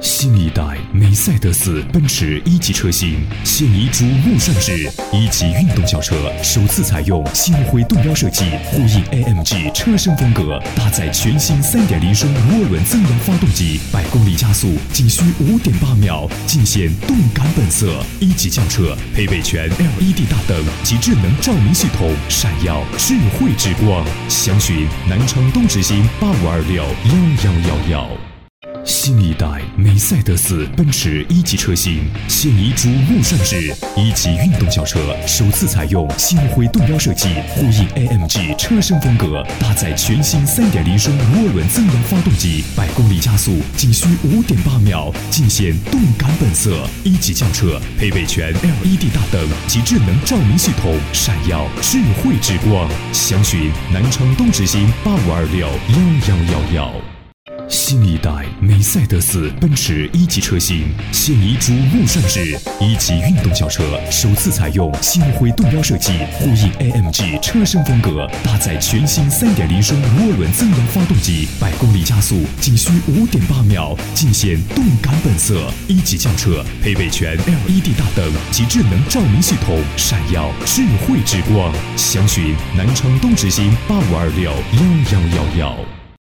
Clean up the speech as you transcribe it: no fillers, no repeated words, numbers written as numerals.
新一代梅赛德斯奔驰1级车型现已主幕上市，1级运动轿车首次采用星辉镀标设计，呼应 AMG 车身风格，搭载全新3.0升涡轮增压发动机，100公里加速仅需5.8秒，尽显动感本色。1级轿车配备全 LED 大灯及智能照明系统，闪耀智慧之光。详询南昌东直新85261111。新一代梅赛德斯奔驰1级车型现已主幕上市，1级运动轿车首次采用星辉镀标设计，呼应 AMG 车身风格，搭载全新3.0升涡轮增压发动机，100公里加速仅需5.8秒，尽显动感本色。1级轿车配备全 LED 大灯及智能照明系统，闪耀智慧之光。详询南昌东直新85261111。新一代梅赛德斯奔驰1级车型现已主幕上市，1级运动轿车首次采用星辉镀标设计，呼应 AMG 车身风格，搭载全新3.0升涡轮增压发动机，100公里加速仅需5.8秒，尽显动感本色。1级轿车配备全 LED 大灯及智能照明系统，闪耀智慧之光。详询南昌东直新85261111。